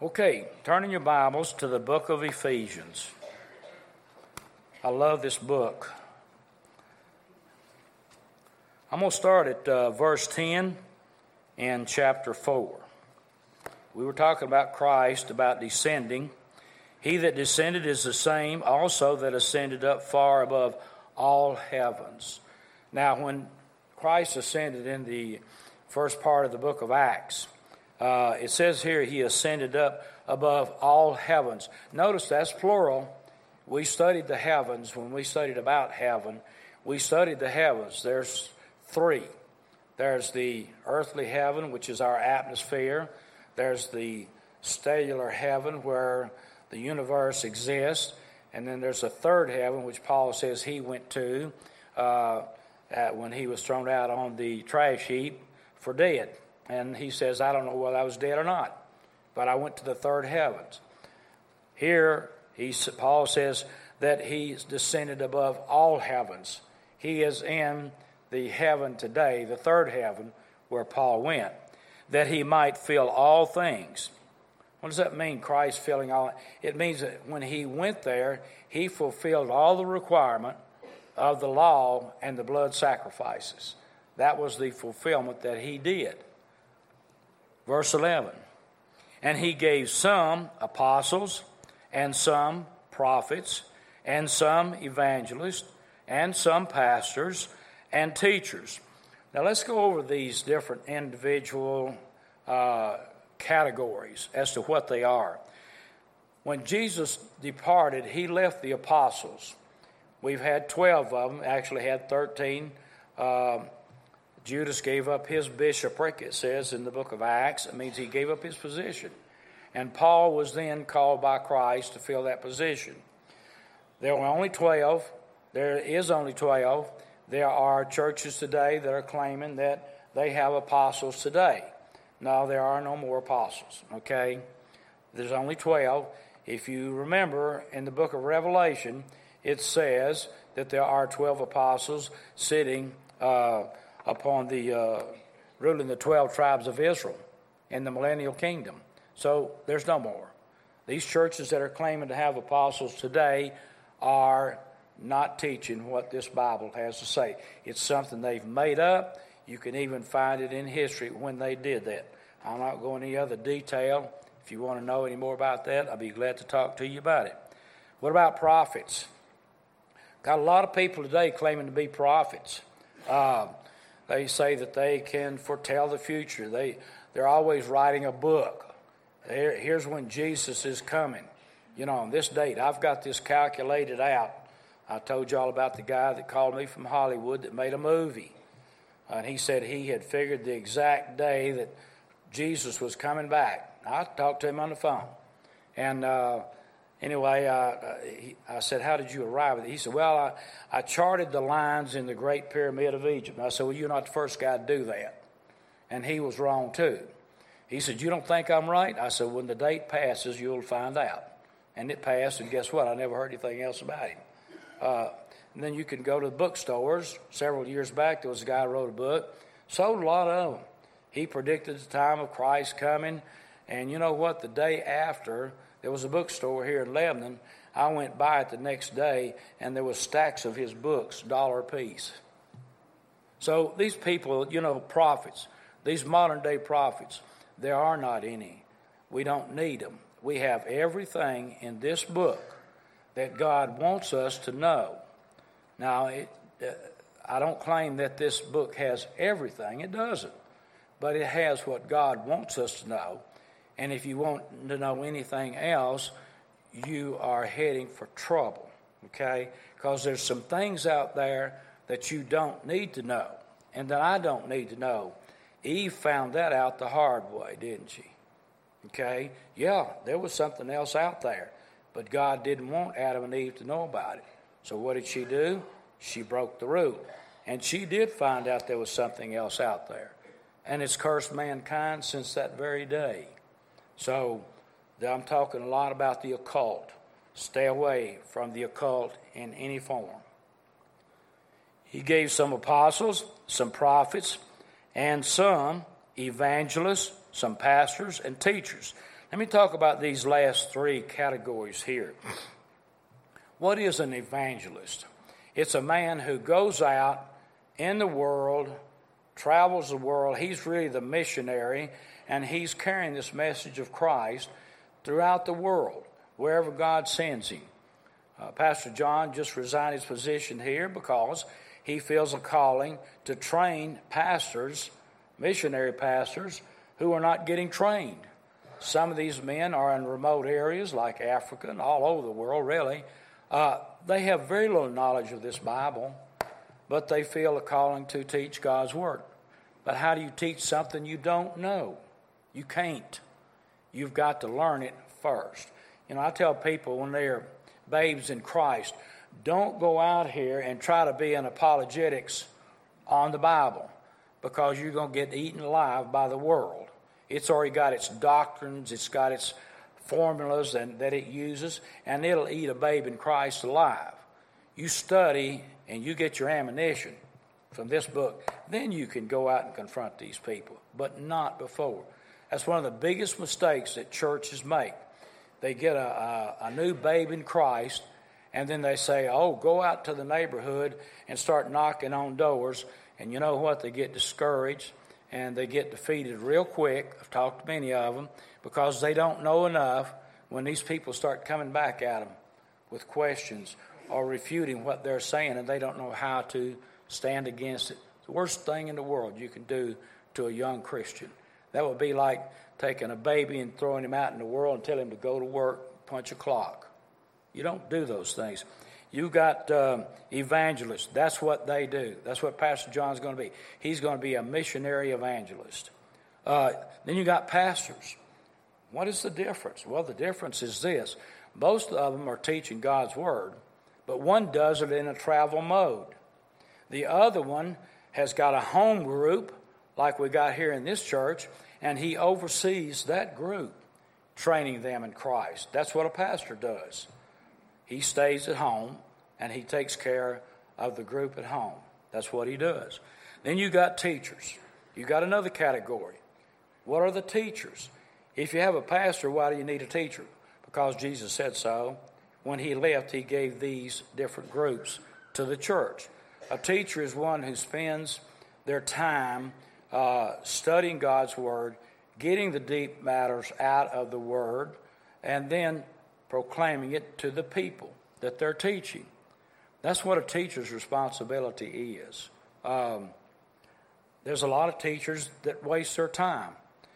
Okay, turning your Bibles to the book of Ephesians. I love this book. I'm going to start at verse 10 in chapter 4. We were talking about Christ, about descending. He that descended is the same also that ascended up far above all heavens. Now, when Christ ascended in the first part of the book of Acts, it says here he ascended up above all heavens. Notice that's plural. We studied the heavens. When we studied about heaven, we studied the heavens. There's three. There's the earthly heaven, which is our atmosphere. There's the stellar heaven where the universe exists. And then there's a third heaven, which Paul says he went to when he was thrown out on the trash heap for dead. And he says, I don't know whether I was dead or not, but I went to the third heavens. Here, Paul says that he's descended above all heavens. He is in the heaven today, the third heaven, where Paul went, that he might fill all things. What does that mean, Christ filling all? It means that when he went there, he fulfilled all the requirement of the law and the blood sacrifices. That was the fulfillment that he did. Verse 11, and he gave some apostles, and some prophets, and some evangelists, and some pastors, and teachers. Now let's go over these different individual categories as to what they are. When Jesus departed, he left the apostles. We've had 12 of them, actually had 13. Judas gave up his bishopric, it says in the book of Acts. It means he gave up his position. And Paul was then called by Christ to fill that position. There were only 12. There is only 12. There are churches today that are claiming that they have apostles today. No, there are no more apostles, okay? There's only 12. If you remember, in the book of Revelation, it says that there are 12 apostles sitting upon the ruling the 12 tribes of Israel in the millennial kingdom. So there's no more. These churches that are claiming to have apostles today are not teaching what this Bible has to say. It's something they've made up. You can even find it in history when they did that. I'm not going into any other detail. If you want to know any more about that, I'll be glad to talk to you about it. What about prophets? Got a lot of people today claiming to be prophets. They say that they can foretell the future. They're always writing a book. Here's when Jesus is coming. You know, on this date, I've got this calculated out. I told you all about the guy that called me from Hollywood that made a movie. And he said he had figured the exact day that Jesus was coming back. I talked to him on the phone. And anyway, I said, how did you arrive at it? He said, well, I charted the lines in the Great Pyramid of Egypt. And I said, well, you're not the first guy to do that. And he was wrong, too. He said, you don't think I'm right? I said, when the date passes, you'll find out. And it passed, and guess what? I never heard anything else about him. And then you can go to the bookstores. Several years back, there was a guy who wrote a book. Sold a lot of them. He predicted the time of Christ coming. And you know what? The day after, there was a bookstore here in Lebanon. I went by it the next day, and there was stacks of his books, $1 a piece. So these people, you know, prophets, these modern-day prophets, there are not any. We don't need them. We have everything in this book that God wants us to know. Now, I don't claim that this book has everything. It doesn't. But it has what God wants us to know. And if you want to know anything else, you are heading for trouble, okay? Because there's some things out there that you don't need to know and that I don't need to know. Eve found that out the hard way, didn't she? Okay? Yeah, there was something else out there, but God didn't want Adam and Eve to know about it. So what did she do? She broke the rule. And she did find out there was something else out there. And it's cursed mankind since that very day. So I'm talking a lot about the occult. Stay away from the occult in any form. He gave some apostles, some prophets, and some evangelists, some pastors, and teachers. Let me talk about these last three categories here. What is an evangelist? It's a man who goes out in the world, travels the world. He's really the missionary, and he's carrying this message of Christ throughout the world, wherever God sends him. Pastor John just resigned his position here because he feels a calling to train pastors, missionary pastors, who are not getting trained. Some of these men are in remote areas like Africa and all over the world, really. They have very little knowledge of this Bible, but they feel a calling to teach God's Word. But how do you teach something you don't know? You can't. You've got to learn it first. You know, I tell people when they're babes in Christ, don't go out here and try to be an apologetics on the Bible, because you're going to get eaten alive by the world. It's already got its doctrines, it's got its formulas that it uses, and it'll eat a babe in Christ alive. You study and you get your ammunition from this book, then you can go out and confront these people, but not before. That's one of the biggest mistakes that churches make. They get a new babe in Christ, and then they say, oh, go out to the neighborhood and start knocking on doors. And you know what? They get discouraged, and they get defeated real quick. I've talked to many of them, because they don't know enough. When these people start coming back at them with questions or refuting what they're saying, and they don't know how to stand against it. The worst thing in the world you can do to a young Christian. That would be like taking a baby and throwing him out in the world and telling him to go to work, punch a clock. You don't do those things. You got evangelists. That's what they do. That's what Pastor John's going to be. He's going to be a missionary evangelist. Then you got pastors. What is the difference? Well, the difference is this. Most of them are teaching God's Word, but one does it in a travel mode. The other one has got a home group, like we got here in this church, and he oversees that group, training them in Christ. That's what a pastor does. He stays at home, and he takes care of the group at home. That's what he does. Then you got teachers. You got another category. What are the teachers? If you have a pastor, why do you need a teacher? Because Jesus said so. When he left, he gave these different groups to the church. A teacher is one who spends their time studying God's Word, getting the deep matters out of the Word, and then proclaiming it to the people that they're teaching. That's what a teacher's responsibility is. There's a lot of teachers that waste their time.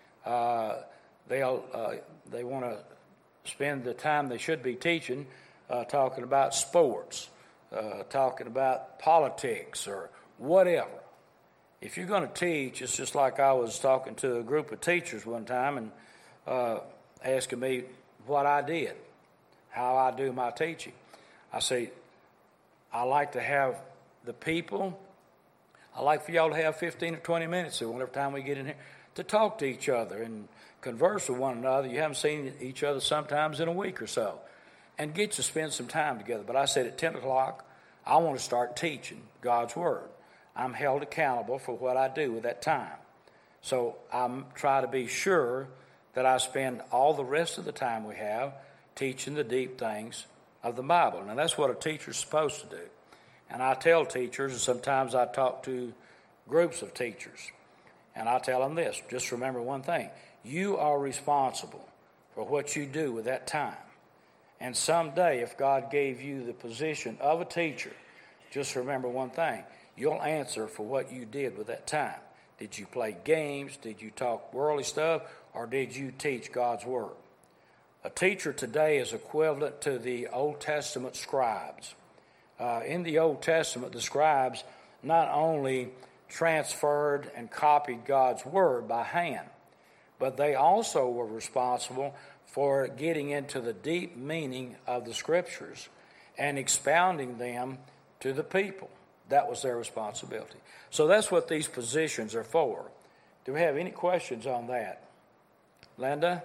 They want to spend the time they should be teaching talking about sports, talking about politics or whatever. If you're going to teach, it's just like I was talking to a group of teachers one time and asking me what I did, how I do my teaching. I say, I like to have the people, I like for y'all to have 15 or 20 minutes every time we get in here to talk to each other and converse with one another. You haven't seen each other sometimes in a week or so, and get to spend some time together. But I said at 10 o'clock, I want to start teaching God's Word. I'm held accountable for what I do with that time. So I try to be sure that I spend all the rest of the time we have teaching the deep things of the Bible. Now, that's what a teacher's supposed to do. And I tell teachers, and sometimes I talk to groups of teachers, and I tell them this, just remember one thing. You are responsible for what you do with that time. And someday, if God gave you the position of a teacher, just remember one thing. You'll answer for what you did with that time. Did you play games? Did you talk worldly stuff? Or did you teach God's Word? A teacher today is equivalent to the Old Testament scribes. In the Old Testament, the scribes not only transferred and copied God's Word by hand, but they also were responsible for getting into the deep meaning of the Scriptures and expounding them to the people. That was their responsibility. So that's what these positions are for. Do we have any questions on that? Linda?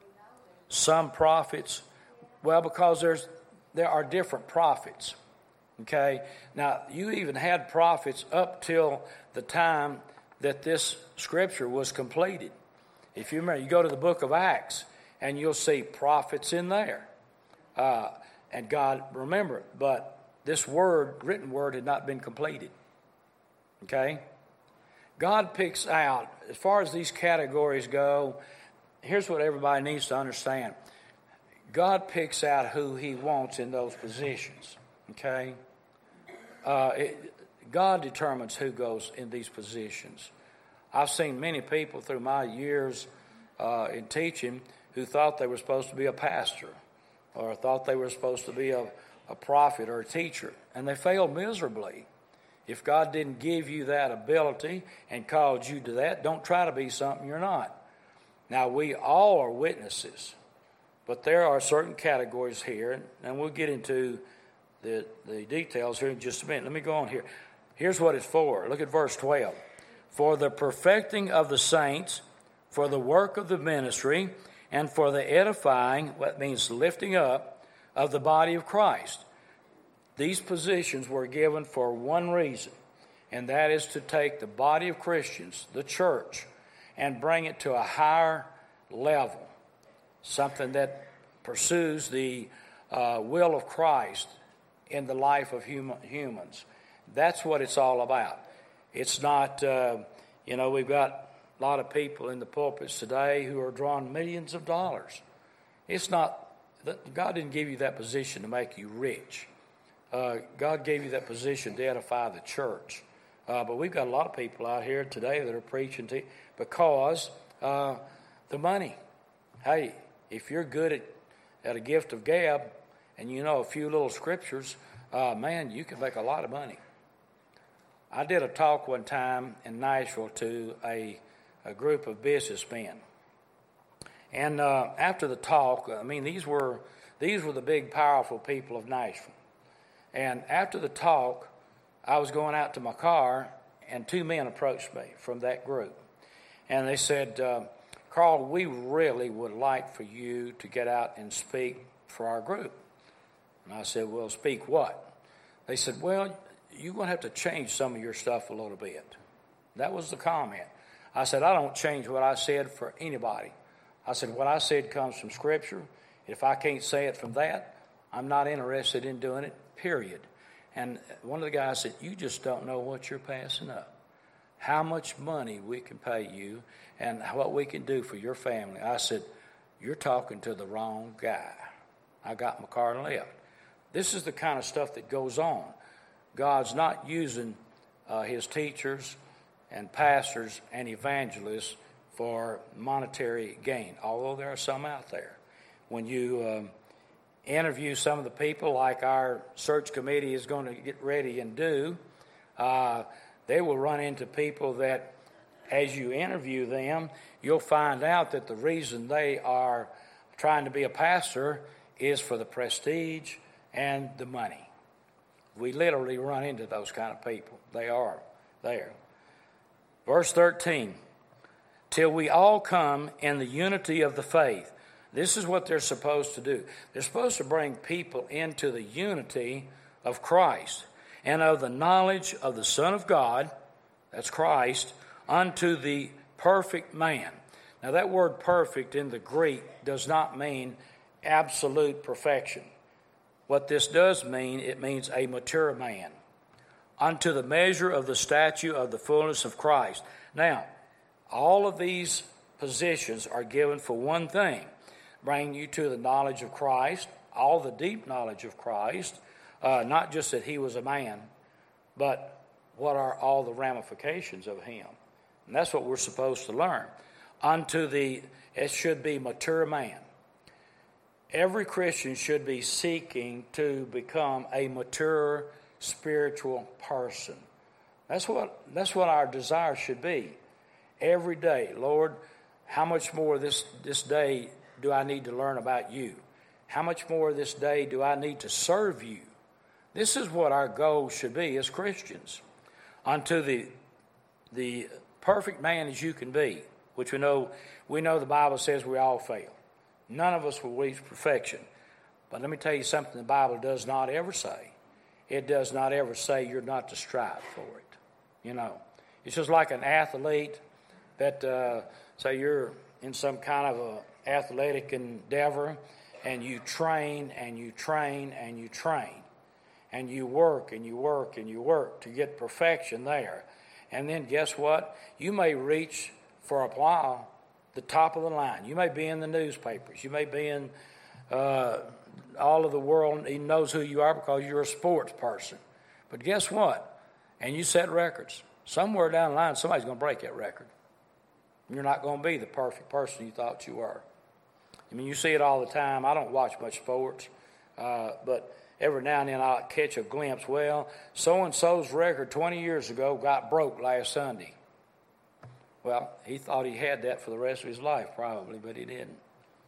Some prophets. Well, because there are different prophets. Okay? Now, you even had prophets up till the time that this scripture was completed. If you remember, you go to the book of Acts, and you'll see prophets in there. And God, remember, but this word, written word, had not been completed. Okay? God picks out, as far as these categories go, here's what everybody needs to understand. God picks out who he wants in those positions. Okay? God determines who goes in these positions. I've seen many people through my years in teaching who thought they were supposed to be a pastor or thought they were supposed to be a prophet or a teacher, and they failed miserably. If God didn't give you that ability and called you to that, don't try to be something you're not. Now, we all are witnesses, but there are certain categories here, and we'll get into the details here in just a minute. Let me go on here. Here's what it's for. Look at verse 12. For the perfecting of the saints, for the work of the ministry, and for the edifying, what means lifting up, of the body of Christ. These positions were given for one reason, and that is to take the body of Christians, the church, and bring it to a higher level, something that pursues the will of Christ in the life of humans. That's what it's all about. It's not, we've got a lot of people in the pulpits today who are drawing millions of dollars. It's not, God didn't give you that position to make you rich. God gave you that position to edify the church. But we've got a lot of people out here today that are preaching because the money. Hey, if you're good at a gift of gab and you know a few little scriptures, man, you can make a lot of money. I did a talk one time in Nashville to a group of businessmen. And after the talk, these were the big, powerful people of Nashville. And after the talk, I was going out to my car, and two men approached me from that group. And they said, Carl, we really would like for you to get out and speak for our group. And I said, well, speak what? They said, well, you're going to have to change some of your stuff a little bit. That was the comment. I said, I don't change what I said for anybody. I said, what I said comes from Scripture. If I can't say it from that, I'm not interested in doing it, period. And one of the guys said, you just don't know what you're passing up. How much money we can pay you and what we can do for your family. I said, you're talking to the wrong guy. I got in my car and left. This is the kind of stuff that goes on. God's not using his teachers and pastors and evangelists for monetary gain, although there are some out there. When you interview some of the people like our search committee is going to get ready and do, they will run into people that as you interview them, you'll find out that the reason they are trying to be a pastor is for the prestige and the money. We literally run into those kind of people. They are there. Verse 13, till we all come in the unity of the faith. This is what they're supposed to do. They're supposed to bring people into the unity of Christ and of the knowledge of the Son of God, that's Christ, unto the perfect man. Now that word perfect in the Greek does not mean absolute perfection. What this does mean, it means a mature man, unto the measure of the stature of the fullness of Christ. Now, all of these positions are given for one thing, bring you to the knowledge of Christ, all the deep knowledge of Christ, not just that he was a man, but what are all the ramifications of him. And that's what we're supposed to learn. It should be mature man. Every Christian should be seeking to become a mature spiritual person. That's what our desire should be. Every day, Lord, how much more this day do I need to learn about you? How much more this day do I need to serve you? This is what our goal should be as Christians. Unto the perfect man as you can be, which we know the Bible says we all fail. None of us will reach perfection. But let me tell you something the Bible does not ever say. it does not ever say you're not to strive for it. You know, it's just like an athlete that, say you're in some kind of a athletic endeavor, and you train and you train and you train, and you work and you work and you work to get perfection there. And then guess what? You may reach for a while the top of the line. You may be in the newspapers. You may be in all of the world. He knows who you are because you're a sports person. But guess what? And you set records. Somewhere down the line, somebody's going to break that record. You're not going to be the perfect person you thought you were. I mean, you see it all the time. I don't watch much sports, but every now and then I'll catch a glimpse. Well, so-and-so's record 20 years ago got broke last Sunday. Well, he thought he had that for the rest of his life, probably, but he didn't.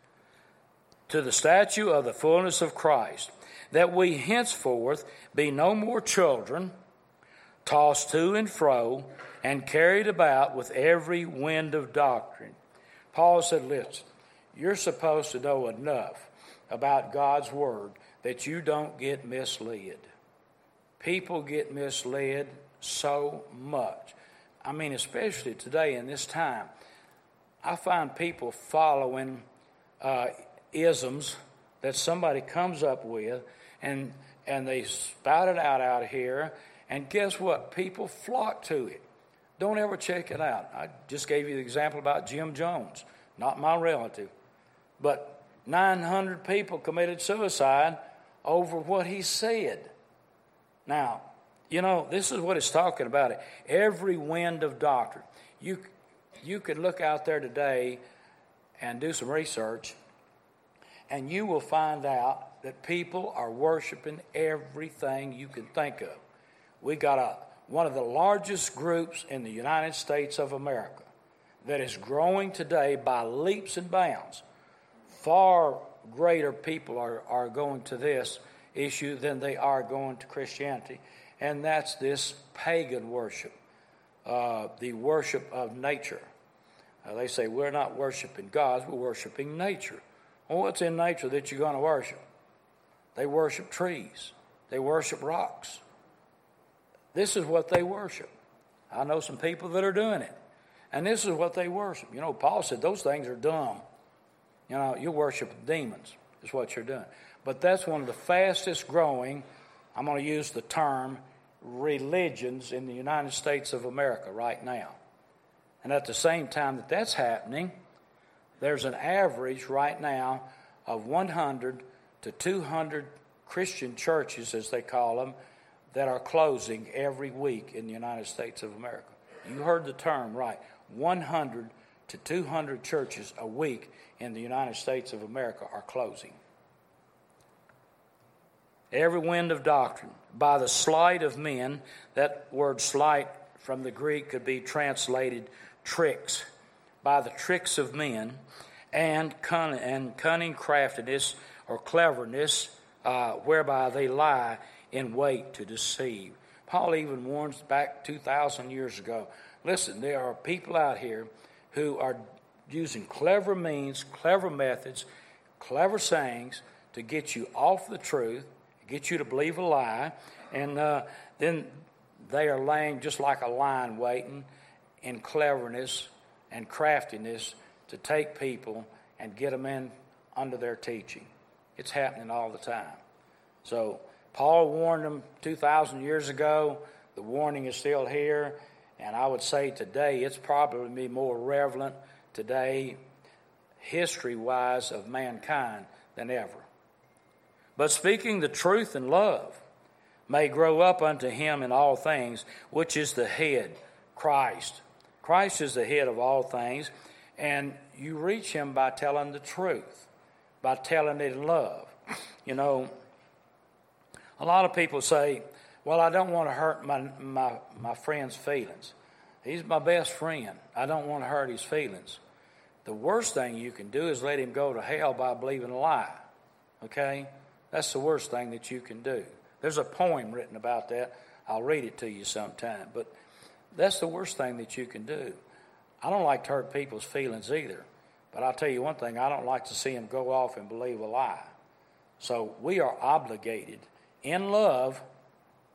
To the statue of the fullness of Christ, that we henceforth be no more children, tossed to and fro, and carried about with every wind of doctrine. Paul said, listen, you're supposed to know enough about God's Word that you don't get misled. People get misled so much. I mean, especially today in this time, I find people following isms that somebody comes up with, and they spout it out of here, and guess what? People flock to it. Don't ever check it out. I just gave you the example about Jim Jones, not my relative. But 900 people committed suicide over what he said. Now, you know, this is what it's talking about. Every wind of doctrine. You could look out there today and do some research, and you will find out that people are worshiping everything you can think of. We got one of the largest groups in the United States of America that is growing today by leaps and bounds. Far greater people are going to this issue than they are going to Christianity, and that's this pagan worship, the worship of nature. They say we're not worshiping gods, we're worshiping nature. Well, what's in nature that you're going to worship? They worship trees. They worship rocks. This is what they worship. I know some people that are doing it, and this is what they worship. You know, Paul said those things are dumb. You know, you worship demons is what you're doing. But that's one of the fastest growing, I'm going to use the term, religions in the United States of America right now. And at the same time that that's happening, there's an average right now of 100 to 200 Christian churches, as they call them, that are closing every week in the United States of America. You heard the term right. 100 to 200 churches a week in the United States of America are closing. Every wind of doctrine, by the sleight of men, that word sleight from the Greek could be translated tricks, by the tricks of men, and cunning craftiness or cleverness, whereby they lie in wait to deceive. Paul even warns back 2,000 years ago, listen, there are people out here who are using clever means, clever methods, clever sayings to get you off the truth, get you to believe a lie, and then they are laying just like a lion waiting in cleverness and craftiness to take people and get them in under their teaching. It's happening all the time. So Paul warned them 2,000 years ago. The warning is still here. And I would say today it's probably more relevant today, history-wise, of mankind than ever. But speaking the truth in love may grow up unto him in all things, which is the head, Christ. Christ is the head of all things, and you reach him by telling the truth, by telling it in love. You know, a lot of people say, well, I don't want to hurt my friend's feelings. He's my best friend. I don't want to hurt his feelings. The worst thing you can do is let him go to hell by believing a lie. Okay? That's the worst thing that you can do. There's a poem written about that. I'll read it to you sometime. But that's the worst thing that you can do. I don't like to hurt people's feelings either. But I'll tell you one thing, I don't like to see them go off and believe a lie. So we are obligated in love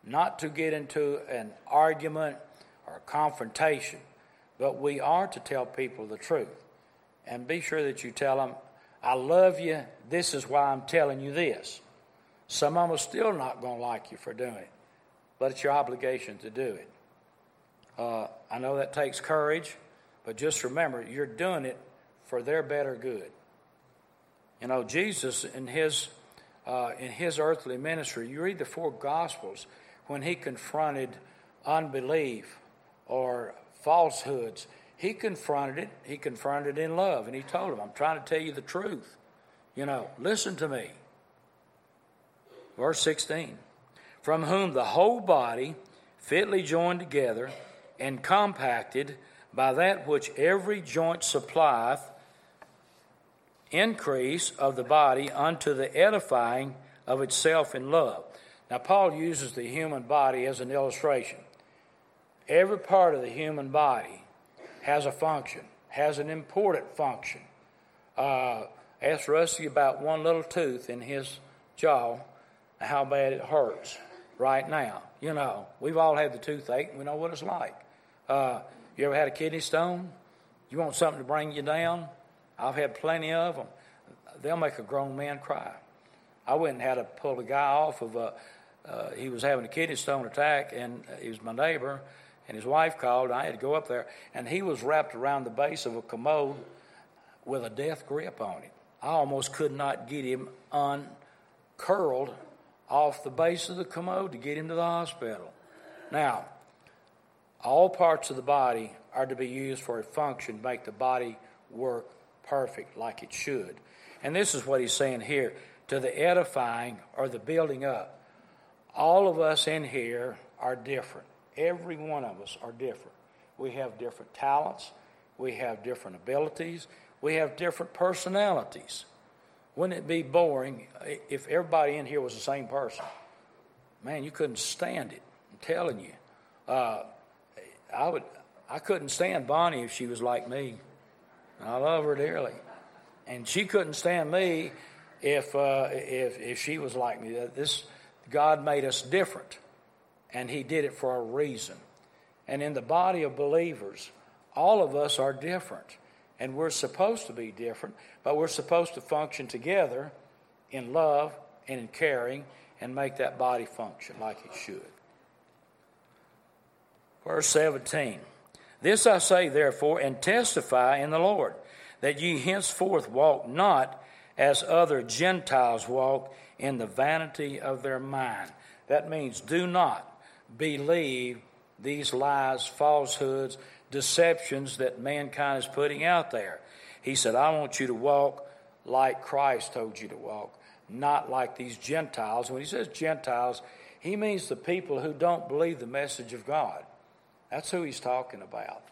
not to get into an argument or confrontation, but we are to tell people the truth. And be sure that you tell them, I love you, this is why I'm telling you this. Some of them are still not going to like you for doing it, but it's your obligation to do it. I know that takes courage, but just remember, you're doing it for their better good. You know, Jesus in his earthly ministry, you read the 4 Gospels, when he confronted unbelief or falsehoods, he confronted it. He confronted it in love, and he told them, I'm trying to tell you the truth. You know, listen to me. Verse 16, from whom the whole body, fitly joined together and compacted by that which every joint supplieth, increase of the body unto the edifying of itself in love. Now, Paul uses the human body as an illustration. Every part of the human body has a function, has an important function. Ask Rusty about one little tooth in his jaw, how bad it hurts right now. You know, we've all had the toothache, and we know what it's like. You ever had a kidney stone? You want something to bring you down? I've had plenty of them. They'll make a grown man cry. I went and had to pull a guy off of he was having a kidney stone attack, and he was my neighbor, and his wife called, and I had to go up there, and he was wrapped around the base of a commode with a death grip on it. I almost could not get him uncurled off the base of the commode to get him to the hospital. Now, all parts of the body are to be used for a function, make the body work perfect like it should. And this is what he's saying here, to the edifying or the building up. All of us in here are different. Every one of us are different. We have different talents. We have different abilities. We have different personalities. Wouldn't it be boring if everybody in here was the same person? Man, you couldn't stand it. I'm telling you. I couldn't stand Bonnie if she was like me. I love her dearly. And she couldn't stand me if she was like me. God made us different, and he did it for a reason. And in the body of believers, all of us are different, and we're supposed to be different, but we're supposed to function together in love and in caring and make that body function like it should. Verse 17, this I say therefore, and testify in the Lord, that ye henceforth walk not as other Gentiles walk in the vanity of their mind. That means do not believe these lies, falsehoods, deceptions that mankind is putting out there. He said, I want you to walk like Christ told you to walk, not like these Gentiles. When he says Gentiles, he means the people who don't believe the message of God. That's who he's talking about.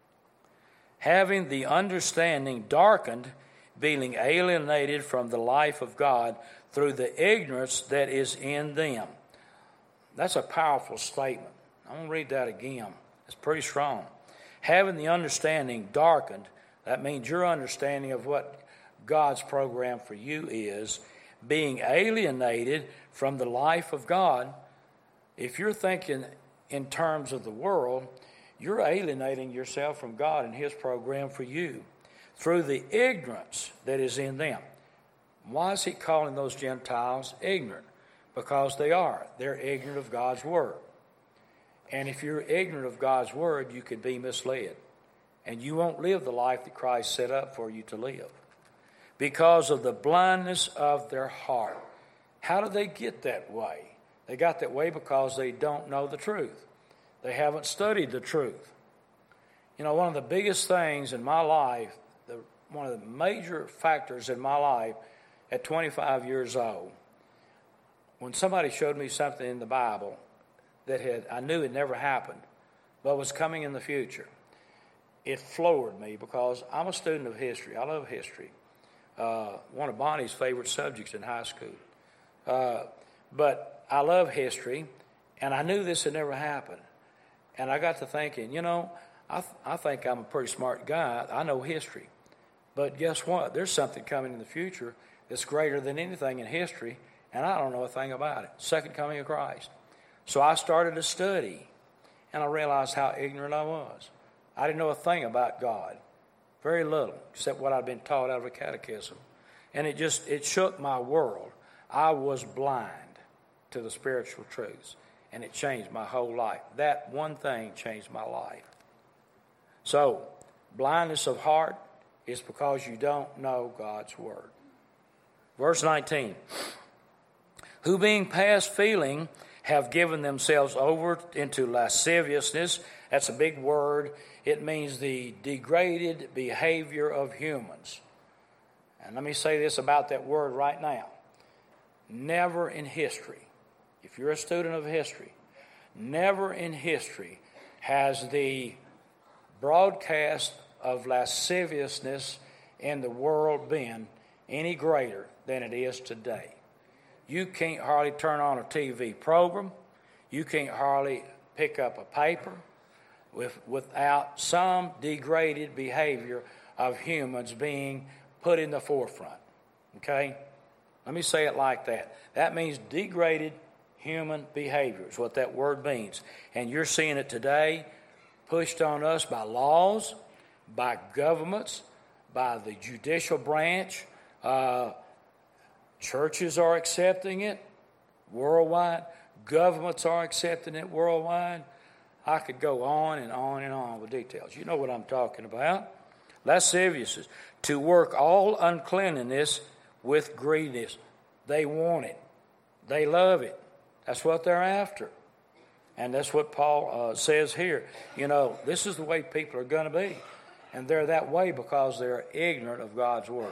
Having the understanding darkened, being alienated from the life of God through the ignorance that is in them. That's a powerful statement. I'm going to read that again. It's pretty strong. Having the understanding darkened, that means your understanding of what God's program for you is, being alienated from the life of God. If you're thinking in terms of the world, you're alienating yourself from God and his program for you through the ignorance that is in them. Why is he calling those Gentiles ignorant? Because they are. They're ignorant of God's word. And if you're ignorant of God's word, you could be misled. And you won't live the life that Christ set up for you to live. Because of the blindness of their heart. How do they get that way? They got that way because they don't know the truth. They haven't studied the truth. You know, one of the biggest things in my life, one of the major factors in my life at 25 years old, when somebody showed me something in the Bible that I knew had never happened, but was coming in the future, it floored me because I'm a student of history. I love history. One of Bonnie's favorite subjects in high school. But I love history, and I knew this had never happened. And I got to thinking, you know, I think I'm a pretty smart guy. I know history. But guess what? There's something coming in the future that's greater than anything in history, and I don't know a thing about it. Second coming of Christ. So I started to study, and I realized how ignorant I was. I didn't know a thing about God, very little, except what I'd been taught out of a catechism. And it shook my world. I was blind to the spiritual truths, and it changed my whole life. That one thing changed my life. So, blindness of heart is because you don't know God's word. Verse 19, who being past feeling have given themselves over into lasciviousness. That's a big word. It means the degraded behavior of humans. And let me say this about that word right now. Never in history, if you're a student of history, never in history has the broadcast of lasciviousness in the world been any greater than it is today. You can't hardly turn on a TV program. You can't hardly pick up a paper without some degraded behavior of humans being put in the forefront. Okay? Let me say it like that. That means degraded human behavior is what that word means. And you're seeing it today pushed on us by laws, by governments, by the judicial branch. Churches are accepting it worldwide. Governments are accepting it worldwide. I could go on and on and on with details. You know what I'm talking about. Lasciviousness. To work all uncleanness with greediness. They want it. They love it. That's what they're after. And that's what Paul says here. You know, this is the way people are going to be. And they're that way because they're ignorant of God's word.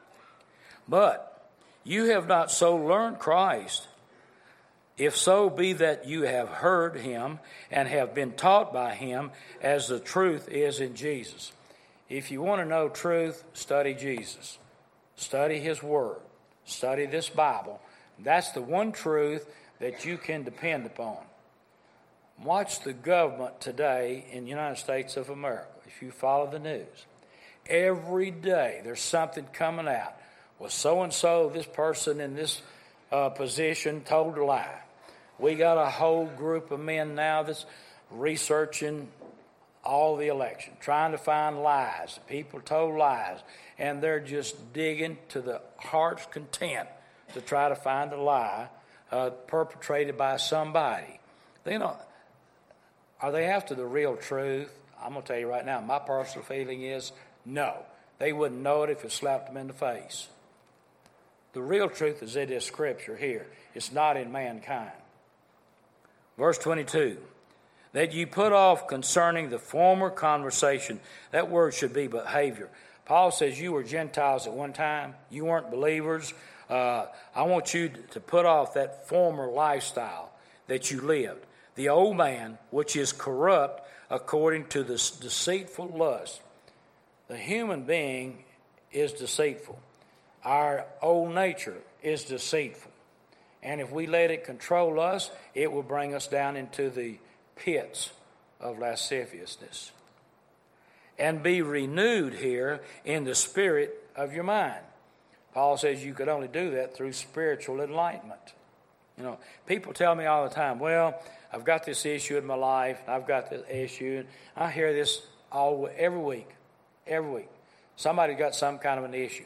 But you have not so learned Christ, if so be that you have heard him and have been taught by him as the truth is in Jesus. If you want to know truth, study Jesus. Study his word. Study this Bible. That's the one truth that you can depend upon. Watch the government today in the United States of America. If you follow the news, every day there's something coming out. Well, so-and-so, this person in this position told a lie. We got a whole group of men now that's researching all the election, trying to find lies. People told lies, and they're just digging to the heart's content to try to find a lie perpetrated by somebody. You know, are they after the real truth? I'm going to tell you right now, my personal feeling is no. They wouldn't know it if it slapped them in the face. The real truth is in this scripture here. It's not in mankind. Verse 22, that you put off concerning the former conversation. That word should be behavior. Paul says you were Gentiles at one time. You weren't believers. I want you to put off that former lifestyle that you lived. The old man, which is corrupt according to this deceitful lust. The human being is deceitful. Our old nature is deceitful. And if we let it control us, it will bring us down into the pits of lasciviousness. And be renewed here in the spirit of your mind. Paul says you could only do that through spiritual enlightenment. You know, people tell me all the time, well, I've got this issue in my life, and I've got this issue. And I hear this every week. Somebody got some kind of an issue.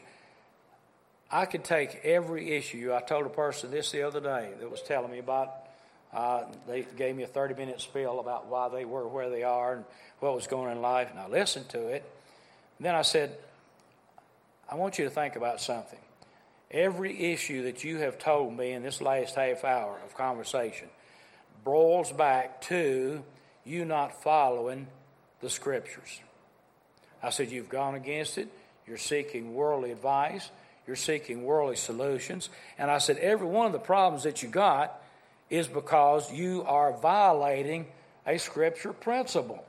I could take every issue. I told a person this the other day that was telling me about, they gave me a 30-minute spiel about why they were where they are and what was going on in life, and I listened to it. And then I said, I want you to think about something. Every issue that you have told me in this last half hour of conversation boils back to you not following the Scriptures. I said, you've gone against it. You're seeking worldly advice. You're seeking worldly solutions. And I said, every one of the problems that you got is because you are violating a Scripture principle.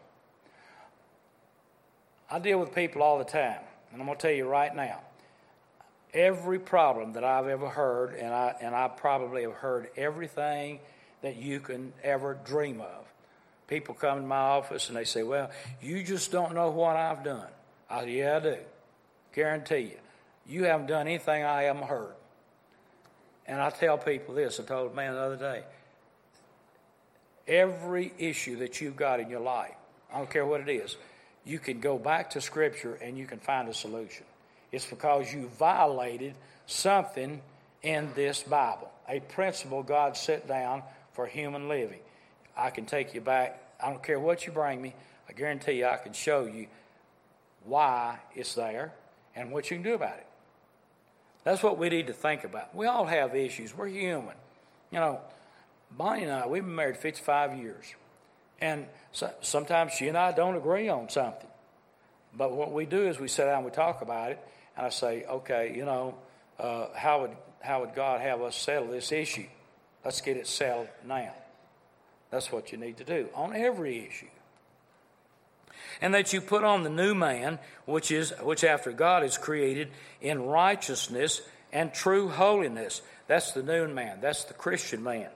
I deal with people all the time, and I'm going to tell you right now, every problem that I've ever heard, and I probably have heard everything that you can ever dream of. People come in my office and they say, well, you just don't know what I've done. I say, yeah, I do. Guarantee you. You haven't done anything I haven't heard. And I tell people this. I told a man the other day, every issue that you've got in your life, I don't care what it is, you can go back to Scripture and you can find a solution. It's because you violated something in this Bible, a principle God set down for human living. I can take you back. I don't care what you bring me. I guarantee you I can show you why it's there and what you can do about it. That's what we need to think about. We all have issues. We're human. You know, Bonnie and I, we've been married 55 years. And sometimes she and I don't agree on something. But what we do is we sit down and we talk about it. And I say, okay, you know, how would God have us settle this issue? Let's get it settled now. That's what you need to do on every issue. And that you put on the new man, which after God is created in righteousness and true holiness. That's the new man. That's the Christian man.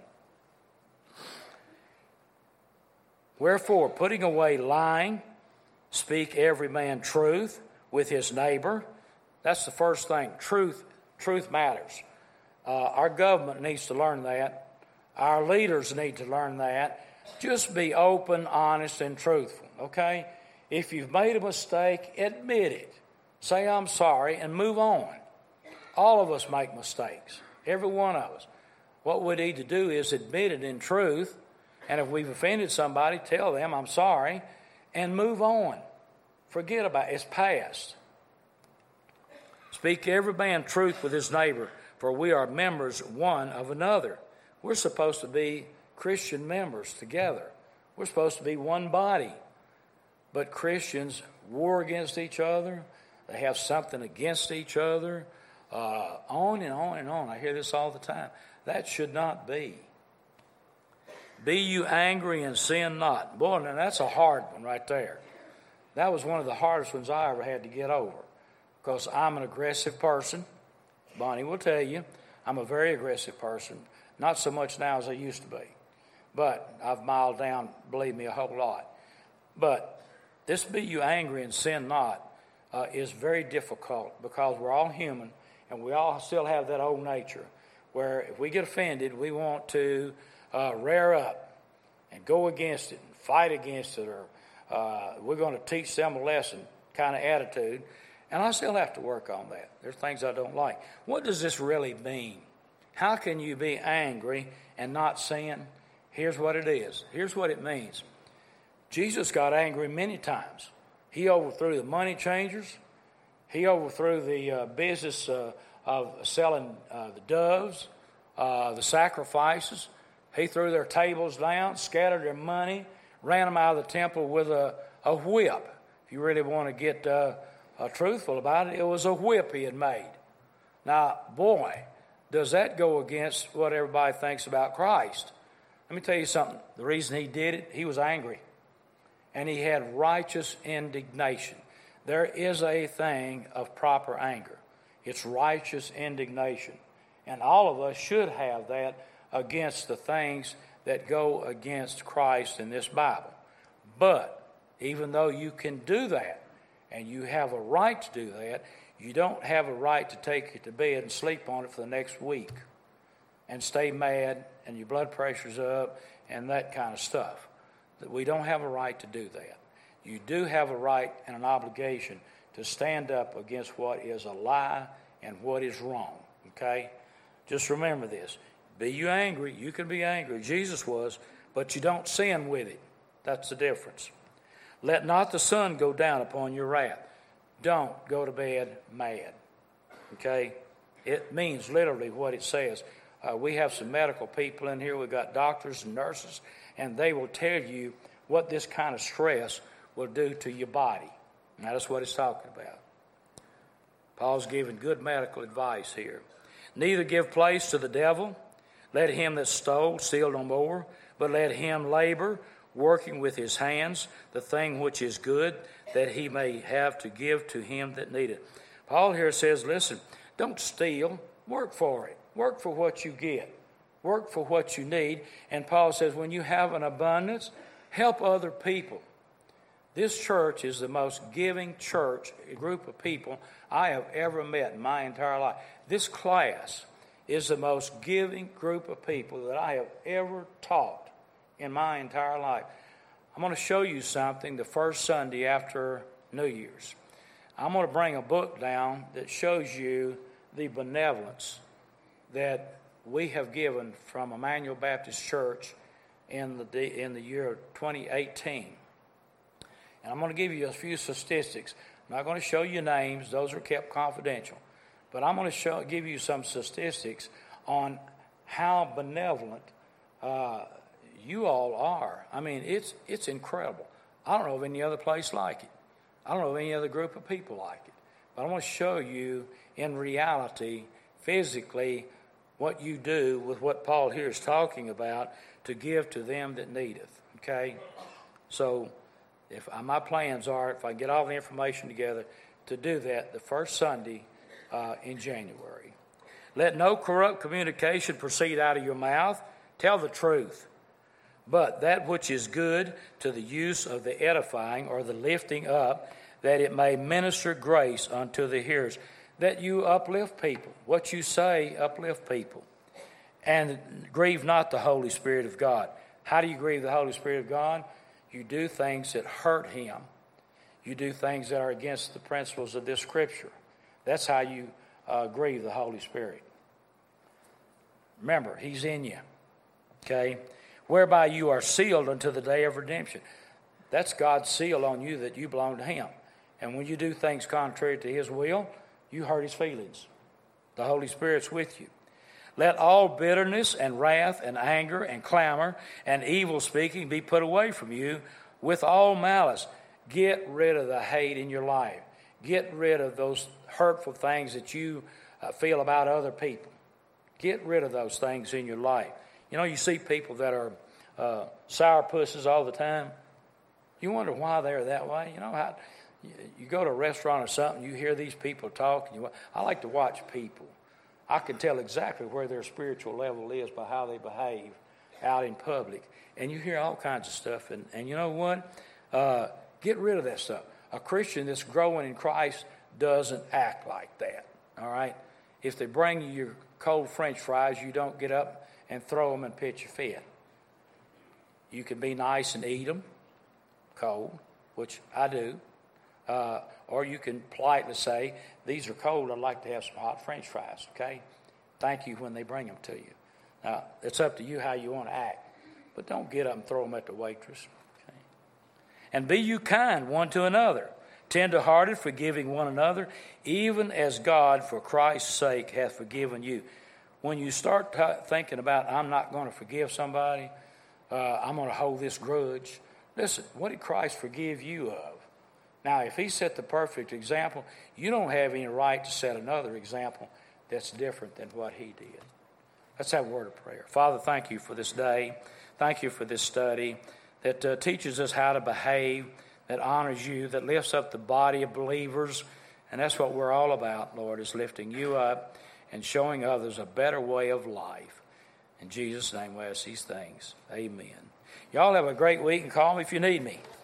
Wherefore, putting away lying, speak every man truth with his neighbor. That's the first thing. Truth matters. Our government needs to learn that. Our leaders need to learn that. Just be open, honest, and truthful, okay? If you've made a mistake, admit it. Say, I'm sorry, and move on. All of us make mistakes, every one of us. What we need to do is admit it in truth, and if we've offended somebody, tell them, I'm sorry, and move on. Forget about it. It's past. Speak every man truth with his neighbor, for we are members one of another. We're supposed to be Christian members together. We're supposed to be one body. But Christians war against each other. They have something against each other. On and on and on. I hear this all the time. That should not be. Be you angry and sin not. Boy, now that's a hard one right there. That was one of the hardest ones I ever had to get over. Because I'm an aggressive person. Bonnie will tell you, I'm a very aggressive person. Not so much now as I used to be. But I've miled down, believe me, a whole lot. But this be you angry and sin not is very difficult because we're all human and we all still have that old nature where if we get offended, we want to rear up and go against it and fight against it, or we're going to teach them a lesson kind of attitude. And I still have to work on that. There's things I don't like. What does this really mean? How can you be angry and not sin? Here's what it is. Here's what it means. Jesus got angry many times. He overthrew the money changers. He overthrew the business of selling the doves, the sacrifices. He threw their tables down, scattered their money, ran them out of the temple with a whip. If you really want to get truthful about it, it was a whip he had made. Now, boy, does that go against what everybody thinks about Christ. Let me tell you something. The reason he did it, he was angry. And he had righteous indignation. There is a thing of proper anger. It's righteous indignation. And all of us should have that against the things that go against Christ in this Bible. But even though you can do that, and you have a right to do that, you don't have a right to take it to bed and sleep on it for the next week and stay mad and your blood pressure's up and that kind of stuff. That we don't have a right to do that. You do have a right and an obligation to stand up against what is a lie and what is wrong, okay? Just remember this. Be you angry, you can be angry. Jesus was, but you don't sin with it. That's the difference. Let not the sun go down upon your wrath. Don't go to bed mad, okay? It means literally what it says. We have some medical people in here. We've got doctors and nurses, and they will tell you what this kind of stress will do to your body. And that's what it's talking about. Paul's giving good medical advice here. Neither give place to the devil. Let him that stole steal no more, but let him labor, working with his hands, the thing which is good, that he may have to give to him that needeth. Paul here says, listen, don't steal, work for it. Work for what you get. Work for what you need. And Paul says, when you have an abundance, help other people. This church is the most giving church, a group of people I have ever met in my entire life. This class is the most giving group of people that I have ever taught in my entire life. I'm going to show you something the first Sunday after New Year's. I'm going to bring a book down that shows you the benevolence that we have given from Emmanuel Baptist Church in the year 2018. And I'm going to give you a few statistics. I'm not going to show you names. Those are kept confidential. But I'm going to give you some statistics on how benevolent you all are. I mean, it's incredible. I don't know of any other place like it. I don't know of any other group of people like it. But I want to show you in reality, physically, what you do with what Paul here is talking about to give to them that needeth. Okay? So, if my plans are, if I get all the information together, to do that the first Sunday in January. Let no corrupt communication proceed out of your mouth. Tell the truth. But that which is good to the use of the edifying or the lifting up, that it may minister grace unto the hearers. That you uplift people. What you say, uplift people. And grieve not the Holy Spirit of God. How do you grieve the Holy Spirit of God? You do things that hurt Him. You do things that are against the principles of this Scripture. That's how you grieve the Holy Spirit. Remember, He's in you. Okay? Whereby you are sealed unto the day of redemption. That's God's seal on you that you belong to Him. And when you do things contrary to His will, you hurt His feelings. The Holy Spirit's with you. Let all bitterness and wrath and anger and clamor and evil speaking be put away from you with all malice. Get rid of the hate in your life. Get rid of those hurtful things that you feel about other people. Get rid of those things in your life. You know, you see people that are sourpusses all the time. You wonder why they're that way. You know, how you go to a restaurant or something, you hear these people talk. I like to watch people. I can tell exactly where their spiritual level is by how they behave out in public. And you hear all kinds of stuff. And you know what? Get rid of that stuff. A Christian that's growing in Christ doesn't act like that. All right? If they bring you your cold French fries, you don't get up and throw them and pitch a fit. You can be nice and eat them cold, which I do. Or you can politely say, these are cold, I'd like to have some hot French fries, okay? Thank you when they bring them to you. Now, it's up to you how you want to act. But don't get up and throw them at the waitress. Okay? And be you kind one to another, tender-hearted, forgiving one another, even as God, for Christ's sake, hath forgiven you. When you start thinking about, I'm not going to forgive somebody, I'm going to hold this grudge. Listen, what did Christ forgive you of? Now, if He set the perfect example, you don't have any right to set another example that's different than what He did. Let's have a word of prayer. Father, thank you for this day. Thank you for this study that teaches us how to behave, that honors you, that lifts up the body of believers. And that's what we're all about, Lord, is lifting you up and showing others a better way of life. In Jesus' name we ask these things. Amen. Y'all have a great week and call me if you need me.